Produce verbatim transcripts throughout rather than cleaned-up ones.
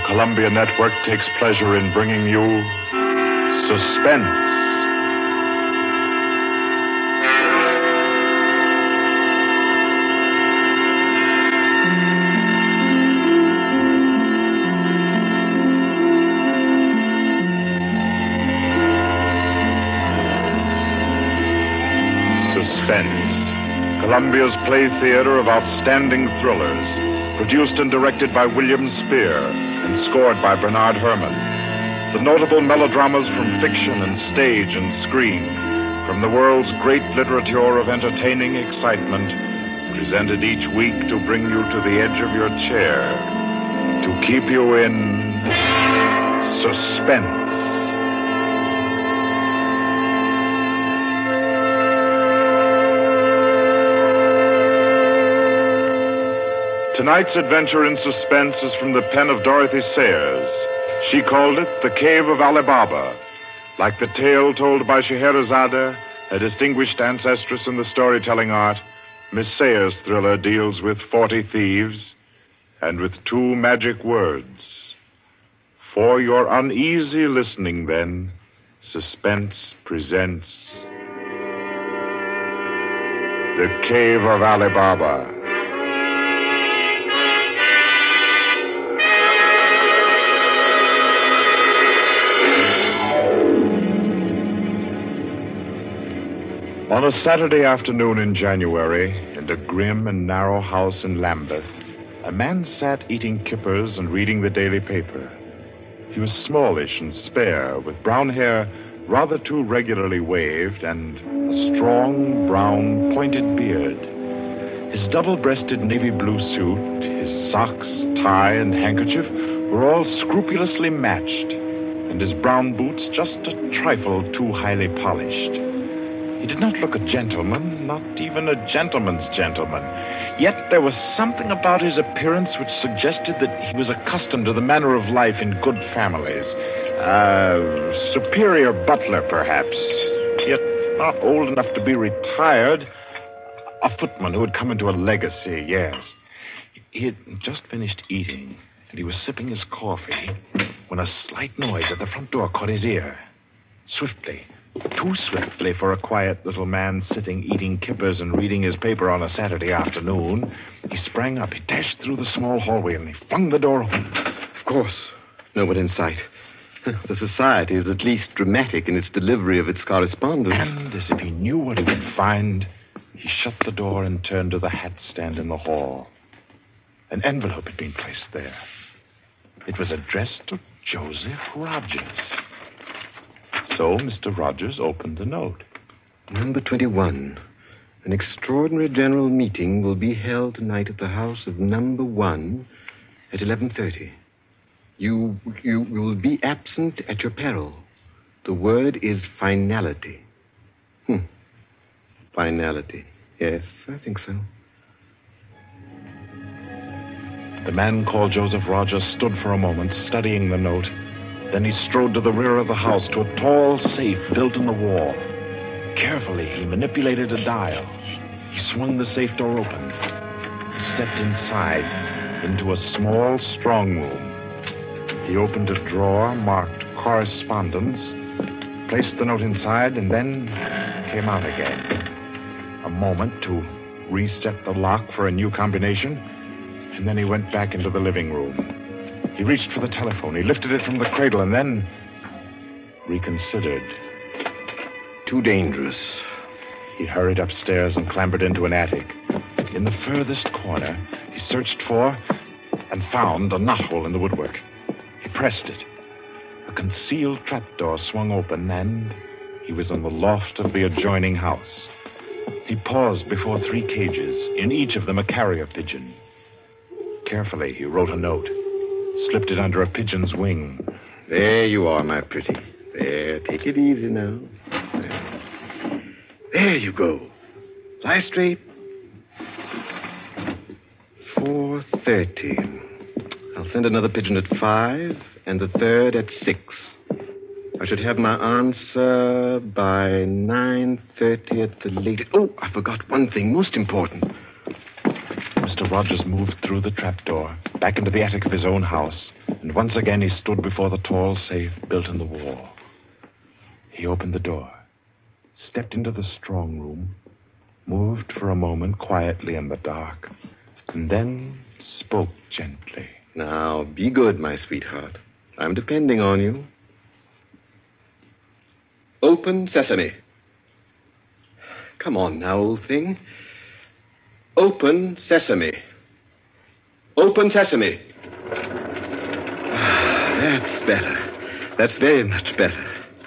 Columbia Network takes pleasure in bringing you Suspense. Suspense, Columbia's play theater of outstanding thrillers, produced and directed by William Spear and scored by Bernard Herrmann. The notable melodramas from fiction and stage and screen, from the world's great literature of entertaining excitement, presented each week to bring you to the edge of your chair, to keep you in suspense. Tonight's adventure in suspense is from the pen of Dorothy Sayers. She called it The Cave of Ali Baba. Like the tale told by Scheherazade, a distinguished ancestress in the storytelling art, Miss Sayers' thriller deals with forty thieves and with two magic words. For your uneasy listening, then, Suspense presents The Cave of Ali Baba. On a Saturday afternoon in January, in a grim and narrow house in Lambeth, a man sat eating kippers and reading the daily paper. He was smallish and spare, with brown hair rather too regularly waved and a strong, brown, pointed beard. His double-breasted navy blue suit, his socks, tie, and handkerchief were all scrupulously matched, and his brown boots just a trifle too highly polished. He did not look a gentleman, not even a gentleman's gentleman. Yet there was something about his appearance which suggested that he was accustomed to the manner of life in good families. A superior butler, perhaps, yet not old enough to be retired. A footman who had come into a legacy, yes. He had just finished eating, and he was sipping his coffee when a slight noise at the front door caught his ear. Swiftly, too swiftly for a quiet little man sitting eating kippers and reading his paper on a Saturday afternoon, he sprang up, he dashed through the small hallway, and he flung the door open. Of course, no one in sight. The Society is at least dramatic in its delivery of its correspondence. And as if he knew what he would find, he shut the door and turned to the hat stand in the hall. An envelope had been placed there. It was addressed to Joseph Rogers. So Mister Rogers opened the note. Number twenty-one. An extraordinary general meeting will be held tonight at the house of number one at eleven thirty. You, you, you will be absent at your peril. The word is finality. Hmm. Finality. Yes, I think so. The man called Joseph Rogers stood for a moment, studying the note. Then he strode to the rear of the house, to a tall safe built in the wall. Carefully, he manipulated a dial. He swung the safe door open. He stepped inside, into a small strong room. He opened a drawer marked Correspondence, placed the note inside, and then came out again. A moment to reset the lock for a new combination, and then he went back into the living room. He reached for the telephone. He lifted it from the cradle and then reconsidered. Too dangerous. He hurried upstairs and clambered into an attic. In the furthest corner, he searched for and found a knothole in the woodwork. He pressed it. A concealed trapdoor swung open, and he was in the loft of the adjoining house. He paused before three cages, in each of them a carrier pigeon. Carefully, he wrote a note. Slipped it under a pigeon's wing. There you are, my pretty. There, take it easy now. There, there you go. Lie straight. four thirty. I'll send another pigeon at five, and the third at six. I should have my answer by nine thirty at the latest. Oh, I forgot one thing, most important. Mister Rogers moved through the trapdoor, back into the attic of his own house, and and once again he stood before the tall safe built in the wall. He opened the door, stepped into the strong room, moved for a moment quietly in the dark, and then spoke gently. Now, be good, my sweetheart. I'm depending on you. Open sesame. Come on now, old thing. Open sesame. Open sesame. Ah, that's better. That's very much better.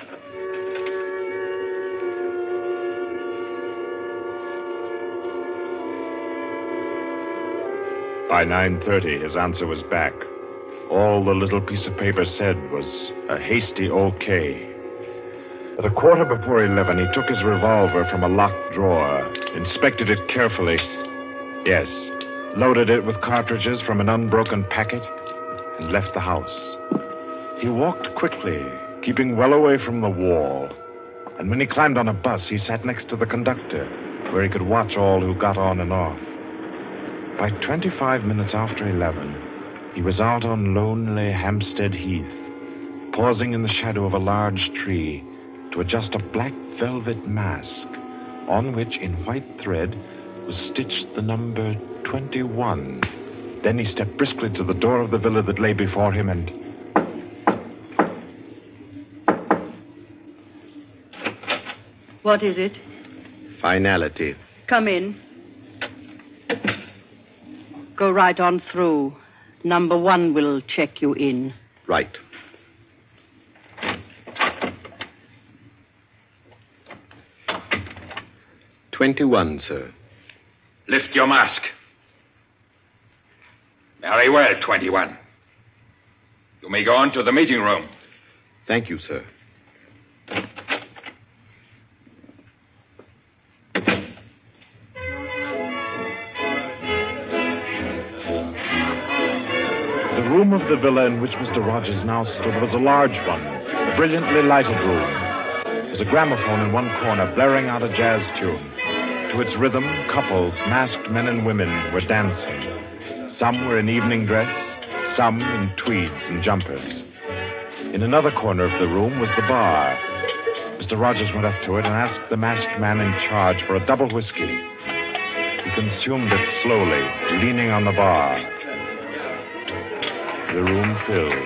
By nine thirty, his answer was back. All the little piece of paper said was a hasty okay. At a quarter before eleven, he took his revolver from a locked drawer, inspected it carefully. Yes, loaded it with cartridges from an unbroken packet, and left the house. He walked quickly, keeping well away from the wall. And when he climbed on a bus, he sat next to the conductor, where he could watch all who got on and off. By twenty-five minutes after eleven, he was out on lonely Hampstead Heath, pausing in the shadow of a large tree to adjust a black velvet mask on which, in white thread, was stitched the number twenty-one. Then he stepped briskly to the door of the villa that lay before him and... What is it? Finality. Come in. Go right on through. Number one will check you in. Right. Twenty-one, sir. Lift your mask. Very well, twenty-one. You may go on to the meeting room. Thank you, sir. The room of the villa in which Mister Rogers now stood was a large one, a brilliantly lighted room. There was a gramophone in one corner blaring out a jazz tune. To its rhythm, couples, masked men and women, were dancing. Some were in evening dress, some in tweeds and jumpers. In another corner of the room was the bar. Mister Rogers went up to it and asked the masked man in charge for a double whiskey. He consumed it slowly, leaning on the bar. The room filled.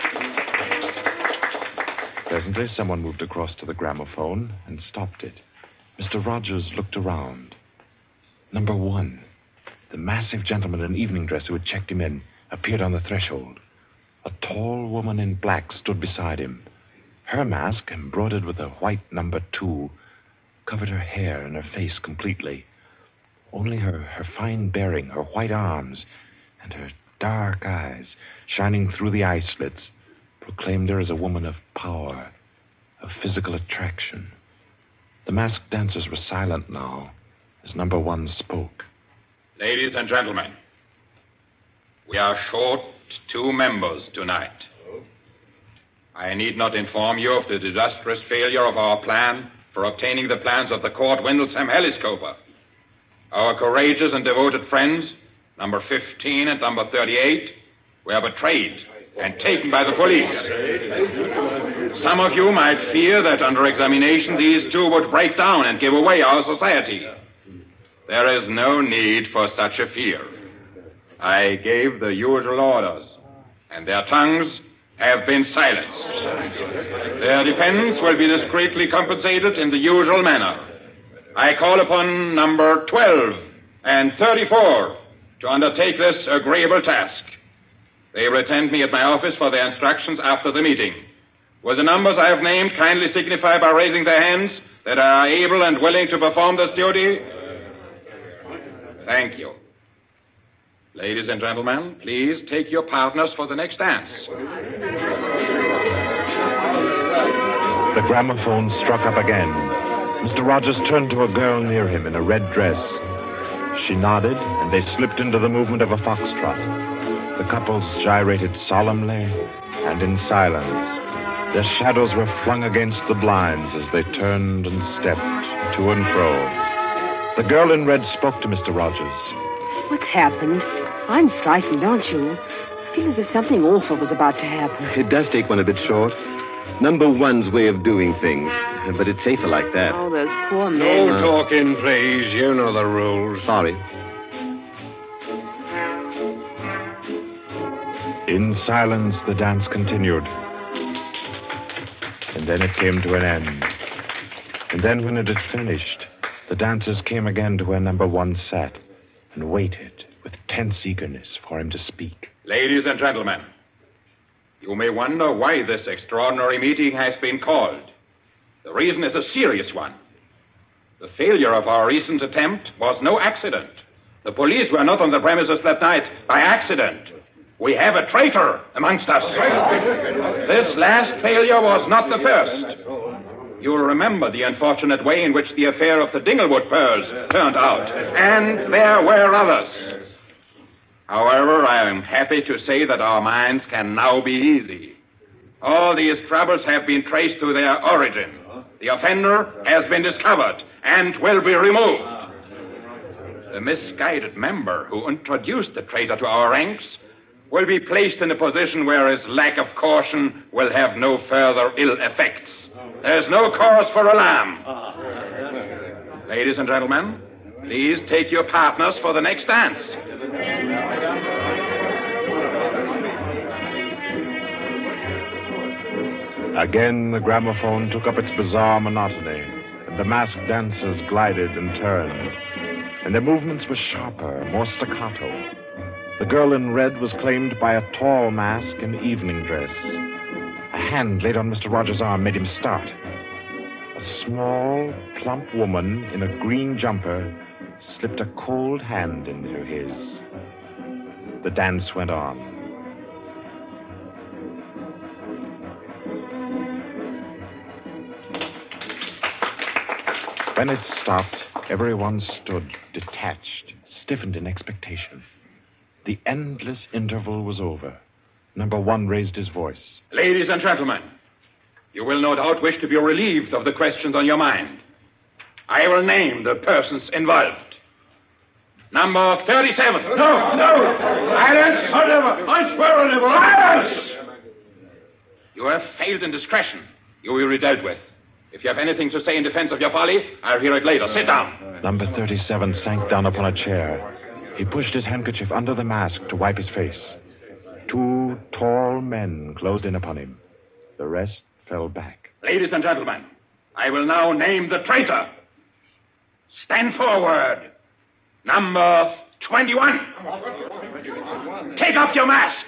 Presently, someone moved across to the gramophone and stopped it. Mister Rogers looked around. Number one, the massive gentleman in evening dress who had checked him in, appeared on the threshold. A tall woman in black stood beside him. Her mask, embroidered with a white number two, covered her hair and her face completely. Only her, her fine bearing, her white arms, and her dark eyes, shining through the eye slits, proclaimed her as a woman of power, of physical attraction. The masked dancers were silent now as number one spoke. Ladies and gentlemen, we are short two members tonight. I need not inform you of the disastrous failure of our plan for obtaining the plans of the Court Windlesham Heliscoper. Our courageous and devoted friends, number fifteen and number thirty-eight, were betrayed and taken by the police. Some of you might fear that under examination these two would break down and give away our society. There is no need for such a fear. I gave the usual orders, and their tongues have been silenced. Their defense will be discreetly compensated in the usual manner. I call upon number twelve and thirty-four to undertake this agreeable task. They will attend me at my office for their instructions after the meeting. Will the numbers I have named kindly signify by raising their hands that they are able and willing to perform this duty? Thank you. Ladies and gentlemen, please take your partners for the next dance. The gramophone struck up again. Mister Rogers turned to a girl near him in a red dress. She nodded, and they slipped into the movement of a foxtrot. The couples gyrated solemnly and in silence. Their shadows were flung against the blinds as they turned and stepped to and fro. The girl in red spoke to Mister Rogers. What's happened? I'm frightened, aren't you? feel as if something awful was about to happen. It does take one a bit short. Number one's way of doing things. But it's safer like that. Oh, those poor men. No talking, please. You know the rules. Sorry. In silence, the dance continued. And then it came to an end. And then when it had finished, the dancers came again to where number one sat and waited with tense eagerness for him to speak. Ladies and gentlemen, you may wonder why this extraordinary meeting has been called. The reason is a serious one. The failure of our recent attempt was no accident. The police were not on the premises that night by accident. We have a traitor amongst us. This last failure was not the first. You'll remember the unfortunate way in which the affair of the Dinglewood pearls turned out. And there were others. However, I am happy to say that our minds can now be easy. All these troubles have been traced to their origin. The offender has been discovered and will be removed. The misguided member who introduced the traitor to our ranks will be placed in a position where his lack of caution will have no further ill effects. There's no cause for alarm. Ladies and gentlemen, please take your partners for the next dance. Again, the gramophone took up its bizarre monotony, and the masked dancers glided and turned, and their movements were sharper, more staccato. The girl in red was claimed by a tall mask in evening dress. A hand laid on Mister Rogers' arm made him start. A small, plump woman in a green jumper slipped a cold hand into his. The dance went on. When it stopped, everyone stood detached, stiffened in expectation. The endless interval was over. Number one raised his voice. Ladies and gentlemen, you will no doubt wish to be relieved of the questions on your mind. I will name the persons involved. Number thirty-seven. No, no! Silence! I never! I swear I never! Silence! You have failed in discretion. You will be dealt with. If you have anything to say in defense of your folly, I'll hear it later. Sit down. Number thirty-seven sank down upon a chair. He pushed his handkerchief under the mask to wipe his face. Two tall men closed in upon him. The rest fell back. Ladies and gentlemen, I will now name the traitor. Stand forward. Number twenty-one. Take off your mask.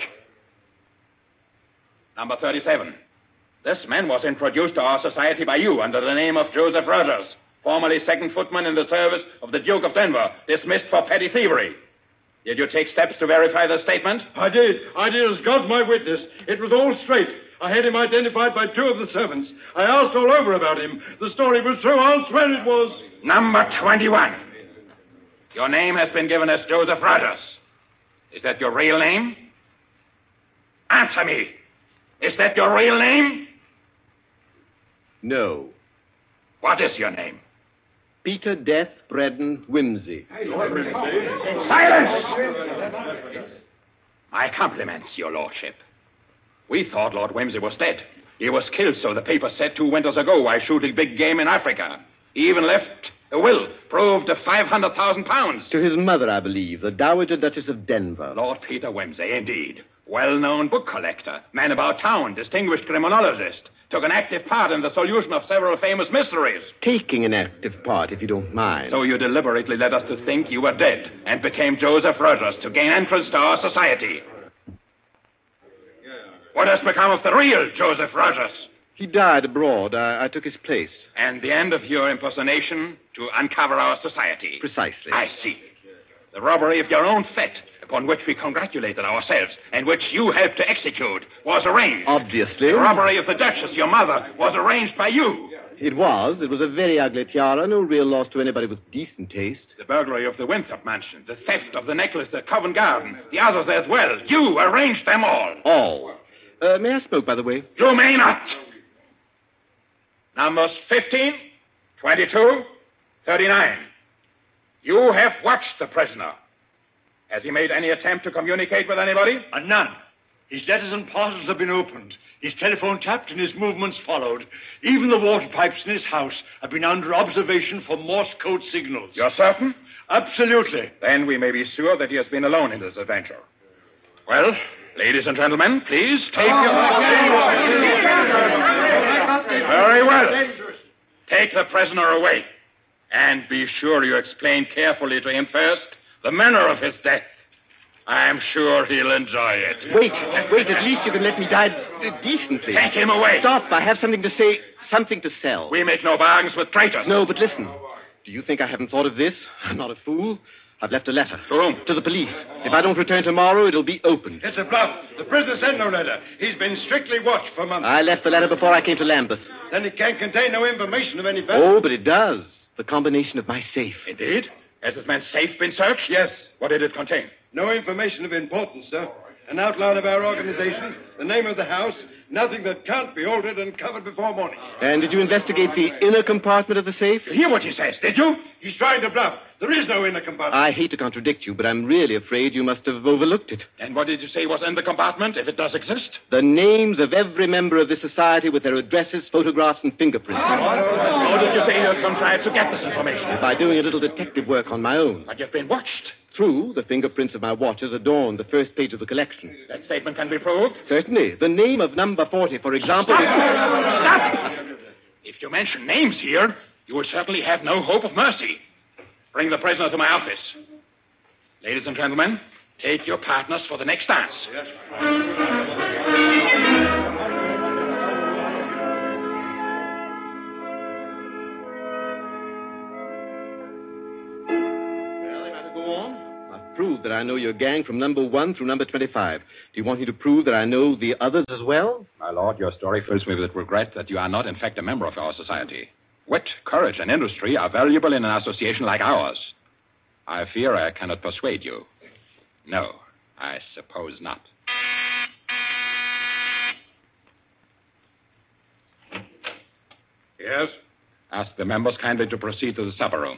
Number thirty-seven. This man was introduced to our society by you under the name of Joseph Rogers, formerly second footman in the service of the Duke of Denver, dismissed for petty thievery. Did you take steps to verify the statement? I did. I did as God's my witness. It was all straight. I had him identified by two of the servants. I asked all over about him. The story was true. I'll swear it was. Number twenty-one. Your name has been given as Joseph Rogers. Is that your real name? Answer me. Is that your real name? No. What is your name? Peter Death Braddon Whimsy. Silence! My compliments, your lordship. We thought Lord Whimsy was dead. He was killed, so the paper said, two winters ago while shooting big game in Africa. He even left a will, proved of five hundred thousand pounds. To his mother, I believe, the Dowager Duchess of Denver. Lord Peter Whimsy, indeed. Well-known book collector, man about town, distinguished criminologist. Took an active part in the solution of several famous mysteries. Taking an active part, if you don't mind. So you deliberately led us to think you were dead and became Joseph Rogers to gain entrance to our society. What has become of the real Joseph Rogers? He died abroad. I, I took his place. And the end of your impersonation to uncover our society? Precisely. I see. The robbery of your own fete, upon which we congratulated ourselves, and which you helped to execute, was arranged. Obviously. The robbery of the Duchess, your mother, was arranged by you. It was. It was a very ugly tiara. No real loss to anybody with decent taste. The burglary of the Winthrop mansion, the theft of the necklace at Covent Garden, the others as well. You arranged them all. All. Uh, may I smoke, by the way? You may not. Numbers fifteen, twenty-two, thirty-nine. You have watched the prisoner. Has he made any attempt to communicate with anybody? Uh, none. His letters and parcels have been opened. His telephone tapped and his movements followed. Even the water pipes in his house have been under observation for Morse code signals. You're certain? Absolutely. Then we may be sure that he has been alone in this adventure. Well, ladies and gentlemen, please take your... Very well. Take the prisoner away. And be sure you explain carefully to him first the manner of his death. I'm sure he'll enjoy it. Wait, wait, at least you can let me die decently. Take him away. Stop, I have something to say, something to sell. We make no bargains with traitors. No, but listen. Do you think I haven't thought of this? I'm not a fool. I've left a letter. To whom? To the police. If I don't return tomorrow, it'll be opened. It's a bluff. The prisoner sent no letter. He's been strictly watched for months. I left the letter before I came to Lambeth. Then it can't contain no information of any value. Oh, but it does. The combination of my safe. Indeed? Has this man's safe been searched? Yes. What did it contain? No information of importance, sir. An outline of our organization, the name of the house, nothing that can't be altered and covered before morning. And did you investigate the inner compartment of the safe? You hear what he says, did you? He's trying to bluff. There is no inner compartment. I hate to contradict you, but I'm really afraid you must have overlooked it. And what did you say was in the compartment, if it does exist? The names of every member of this society with their addresses, photographs, and fingerprints. How did you say you contrived to get this information? By doing a little detective work on my own. But you've been watched. True, the fingerprints of my watches adorn the first page of the collection. That statement can be proved? Certainly. The name of number forty, for example... Stop! Is... Stop! If you mention names here, you will certainly have no hope of mercy. Bring the prisoner to my office. Ladies and gentlemen, take your partners for the next dance. Yes. Prove that I know your gang from number one through number twenty-five. Do you want me to prove that I know the others as well? My lord, your story fills me with regret that you are not, in fact, a member of our society. Wit, courage, and industry are valuable in an association like ours. I fear I cannot persuade you. No, I suppose not. Yes? Ask the members kindly to proceed to the supper room.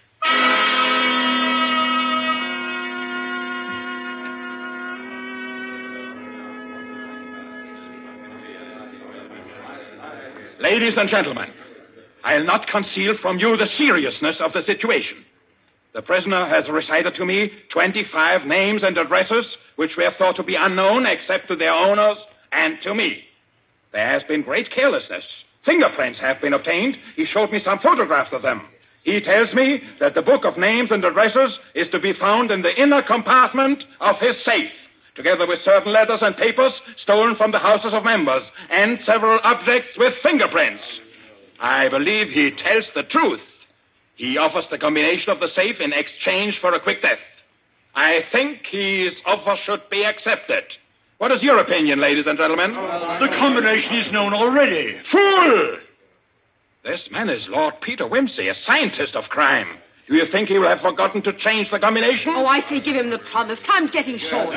Ladies and gentlemen, I'll not conceal from you the seriousness of the situation. The prisoner has recited to me twenty-five names and addresses which were thought to be unknown except to their owners and to me. There has been great carelessness. Fingerprints have been obtained. He showed me some photographs of them. He tells me that the book of names and addresses is to be found in the inner compartment of his safe, together with certain letters and papers stolen from the houses of members, and several objects with fingerprints. I believe he tells the truth. He offers the combination of the safe in exchange for a quick death. I think his offer should be accepted. What is your opinion, ladies and gentlemen? The combination is known already. Fool! This man is Lord Peter Wimsey, a scientist of crime. Do you think he will have forgotten to change the combination? Oh, I say give him the promise. Time's getting short.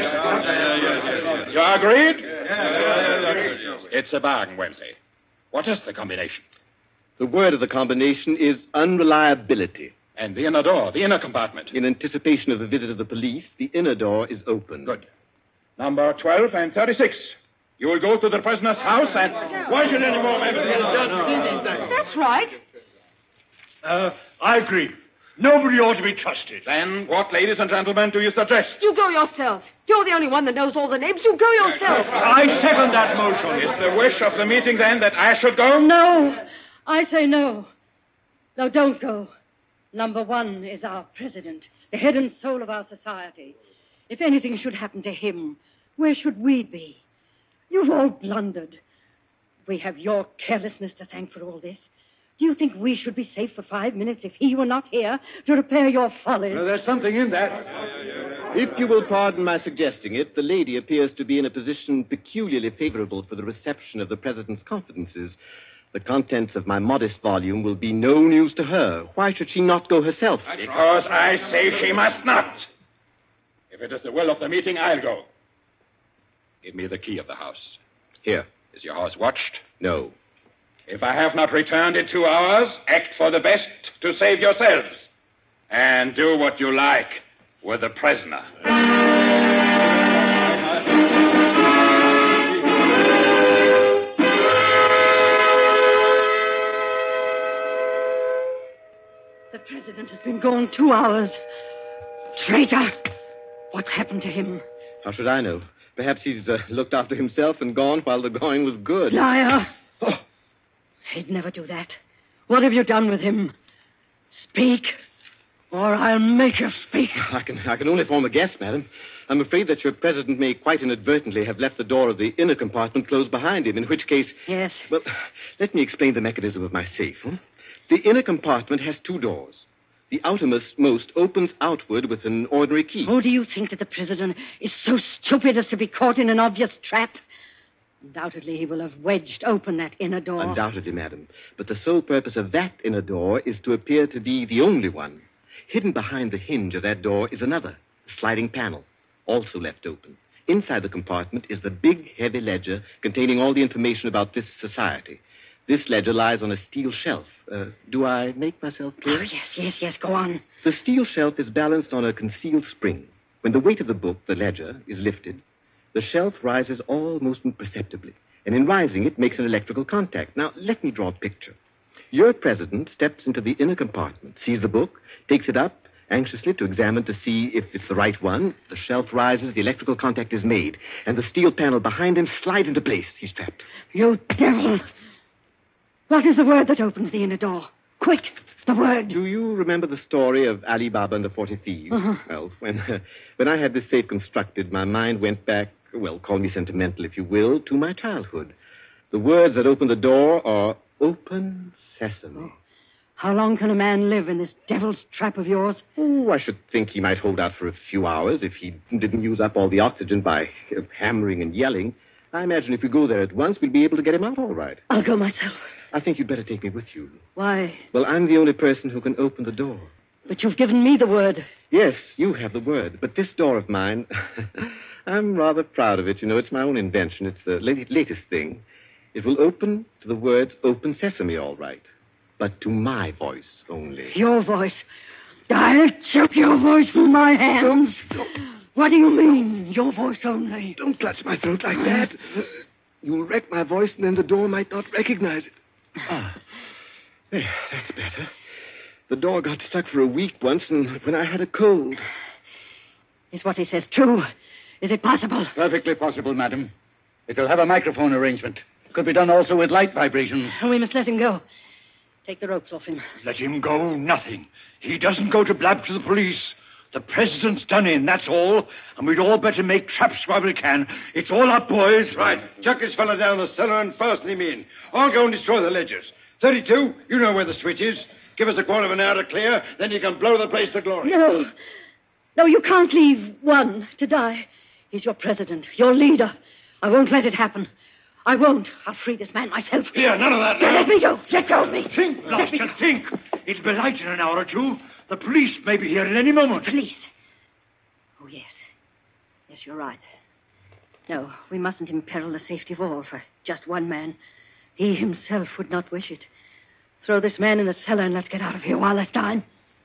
You agreed? It's a bargain, Wimsey. What is the combination? The word of the combination is unreliability. And the inner door, the inner compartment. In anticipation of the visit of the police, the inner door is open. Good. Number twelve and thirty-six. You will go to the prisoner's house and... Why should any more members... That's right. Uh, I agree. Nobody ought to be trusted. Then what, ladies and gentlemen, do you suggest? You go yourself. You're the only one that knows all the names. You go yourself. I second that motion. Is the wish of the meeting, then, that I should go? No. I say no. No, don't go. Number one is our president, the head and soul of our society. If anything should happen to him, where should we be? You've all blundered. We have your carelessness to thank for all this. Do you think we should be safe for five minutes if he were not here to repair your follies? Well, there's something in that. If you will pardon my suggesting it, the lady appears to be in a position peculiarly favorable for the reception of the president's confidences. The contents of my modest volume will be no news to her. Why should she not go herself? Because I say she must not. If it is the will of the meeting, I'll go. Give me the key of the house. Here. Is your house watched? No. If I have not returned in two hours, act for the best to save yourselves. And do what you like with the prisoner. president has been gone two hours. Traitor! What's happened to him? How should I know? Perhaps he's uh, looked after himself and gone while the going was good. Liar! Oh. He'd never do that. What have you done with him? Speak, or I'll make you speak. I can, I can only form a guess, madam. I'm afraid that your president may quite inadvertently have left the door of the inner compartment closed behind him, in which case... Yes. Well, let me explain the mechanism of my safe. Hmm? The inner compartment has two doors. The outermost most opens outward with an ordinary key. Oh, do you think that the president is so stupid as to be caught in an obvious trap? Undoubtedly, he will have wedged open that inner door. Undoubtedly, madam. But the sole purpose of that inner door is to appear to be the only one. Hidden behind the hinge of that door is another, a sliding panel, also left open. Inside the compartment is the big, heavy ledger containing all the information about this society. This ledger lies on a steel shelf. Uh, do I make myself clear? Oh, yes, yes, yes, go on. The steel shelf is balanced on a concealed spring. When the weight of the book, the ledger, is lifted, the shelf rises almost imperceptibly, and in rising it makes an electrical contact. Now, let me draw a picture. Your president steps into the inner compartment, sees the book, takes it up, anxiously to examine to see if it's the right one. The shelf rises, the electrical contact is made, and the steel panel behind him slides into place. He's trapped. You devil! What is the word that opens the inner door? Quick, the word. Do you remember the story of Ali Baba and the Forty Thieves? Uh-huh. Well, when, uh, when I had this safe constructed, my mind went back, well, call me sentimental if you will, to my childhood. The words that open the door are open sesame. Oh. How long can a man live in this devil's trap of yours? Oh, I should think he might hold out for a few hours if he didn't use up all the oxygen by uh, hammering and yelling. I imagine if we go there at once, we'll be able to get him out all right. I'll go myself. I think you'd better take me with you. Why? Well, I'm the only person who can open the door. But you've given me the word. Yes, you have the word. But this door of mine, I'm rather proud of it. You know, it's my own invention. It's the latest, latest thing. It will open to the words open sesame, all right. But to my voice only. Your voice? I'll choke your voice from my hands. Don't, don't. What do you mean, your voice only? Don't clutch my throat like that. You'll wreck my voice, and then the door might not recognize it. Ah, there, that's better. The door got stuck for a week once, and when I had a cold. Is what he says true? Is it possible? Perfectly possible, madam. It'll have a microphone arrangement. Could be done also with light vibrations. We must let him go. Take the ropes off him. Let him go, nothing. He doesn't go to blab to the police. The president's done in, that's all. And we'd all better make traps while we can. It's all up, boys. Right. Chuck this fella down the cellar and fasten him in. I'll go and destroy the ledgers. thirty-two, you know where the switch is. Give us a quarter of an hour to clear, then you can blow the place to glory. No. No, you can't leave one to die. He's your president, your leader. I won't let it happen. I won't. I'll free this man myself. Here, none of that now. Let me go. Let go of me. Think, Blaster, think. It'll be light in an hour or two. The police may be here at any moment. The police? Oh, yes. Yes, you're right. No, we mustn't imperil the safety of all for just one man. He himself would not wish it. Throw this man in the cellar and let's get out of here while there's time.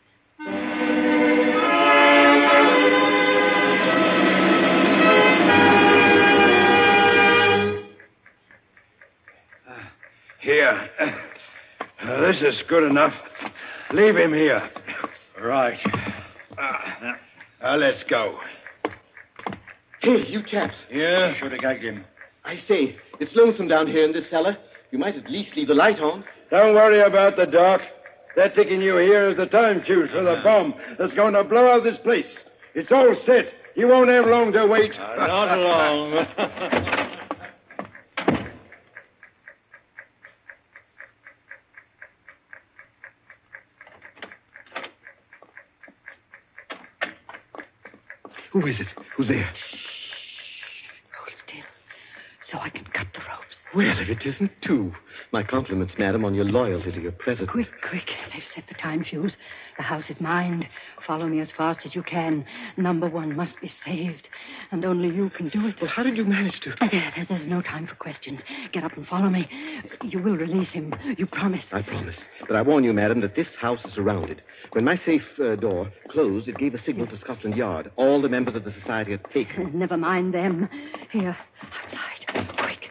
Here. Uh, this is good enough. Leave him here. Right. Uh, uh, let's go. Hey, you chaps. Yeah? Should have gagged him. I say, it's lonesome down here in this cellar. You might at least leave the light on. Don't worry about the dark. They're taking you here as the time fuse for the bomb that's going to blow out this place. It's all set. You won't have long to wait. Uh, not long. Who is it? Who's there? Hold still, so I can cut the ropes. Well, if it isn't two. My compliments, madam, on your loyalty to your president. Quick, quick. They've set the time fuse. The house is mine. Follow me as fast as you can. Number one must be saved. And only you can do it. Well, how did you manage to? There, there, there's no time for questions. Get up and follow me. You will release him. You promise. I promise. But I warn you, madam, that this house is surrounded. When my safe uh, door closed, it gave a signal to Scotland Yard. All the members of the society had taken. Never mind them. Here, outside. Quick.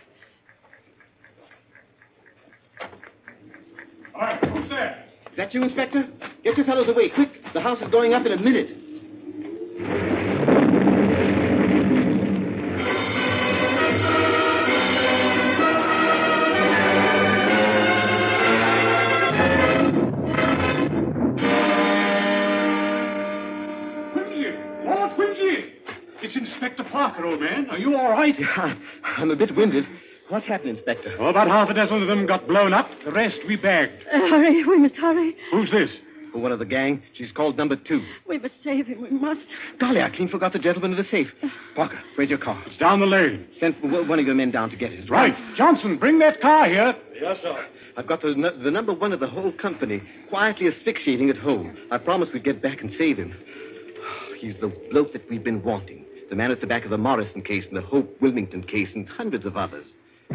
All right, who's there? Is that you, Inspector? Get your fellows away, quick. The house is going up in a minute. Lord Quincy! It's Inspector Parker, old man. Are you all right? Yeah, I'm a bit winded. What happened, Inspector? Oh, about half a dozen of them got blown up. The rest we bagged. Uh, hurry, we must hurry. Who's this? Oh, one of the gang. She's called number two. We must save him, we must. Golly, I clean forgot the gentleman in the safe. Parker, where's your car? It's down the lane. Send w- one of your men down to get it. Right. Johnson, bring that car here. Yes, sir. I've got the, n- the number one of the whole company, quietly asphyxiating at home. I promised we'd get back and save him. He's the bloke that we've been wanting. The man at the back of the Morrison case and the Hope Wilmington case and hundreds of others.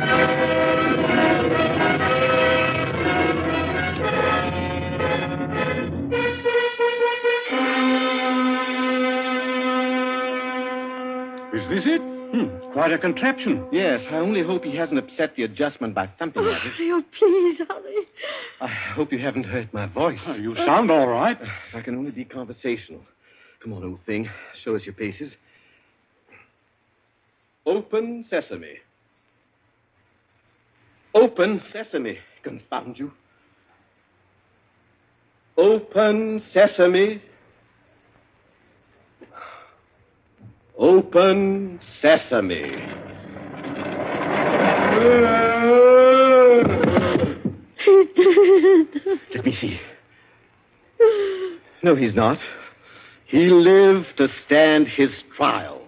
Is this it? Hmm, quite a contraption. Yes, I only hope he hasn't upset the adjustment by thumping Oh, at it. oh, please, hurry. I hope you haven't hurt my voice. Oh, you sound all right. If I can only be conversational. Come on, old thing. Show us your paces. Open sesame. Open sesame. Confound you. Open sesame. Open sesame. He's dead. Let me see. No, he's not. He lived to stand his trial.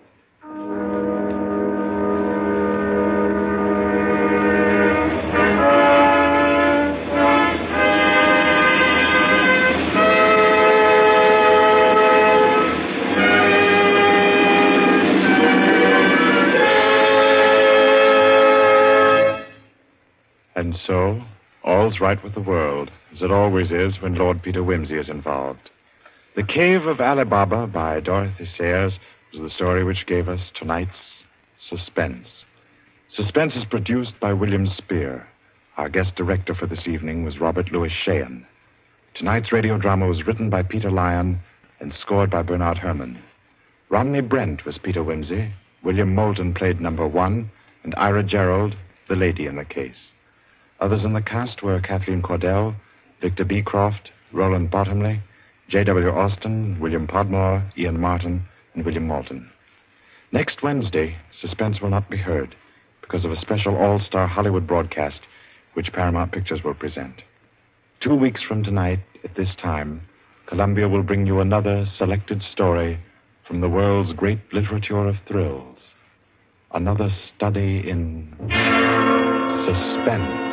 And so, all's right with the world, as it always is when Lord Peter Wimsey is involved. The Cave of Ali Baba by Dorothy Sayers was the story which gave us tonight's Suspense. Suspense is produced by William Spear. Our guest director for this evening was Robert Louis Sheehan. Tonight's radio drama was written by Peter Lyon and scored by Bernard Herrmann. Romney Brent was Peter Wimsey, William Moulton played number one, and Ira Gerald, the lady in the case. Others in the cast were Kathleen Cordell, Victor Beecroft, Roland Bottomley, J W. Austin, William Podmore, Ian Martin, and William Moulton. Next Wednesday, Suspense will not be heard because of a special all-star Hollywood broadcast which Paramount Pictures will present. Two weeks from tonight, at this time, Columbia will bring you another selected story from the world's great literature of thrills. Another study in suspense.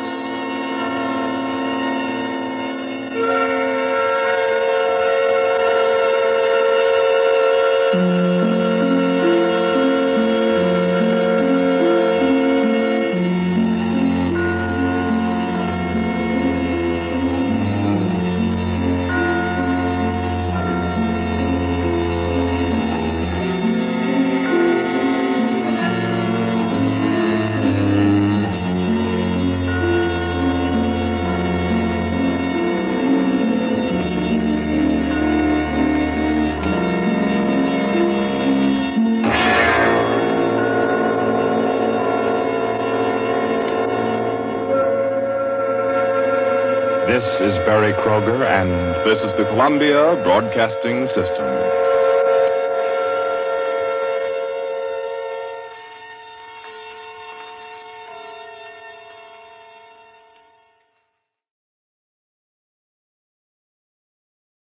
This is Barry Kroger, and This is the Columbia Broadcasting System.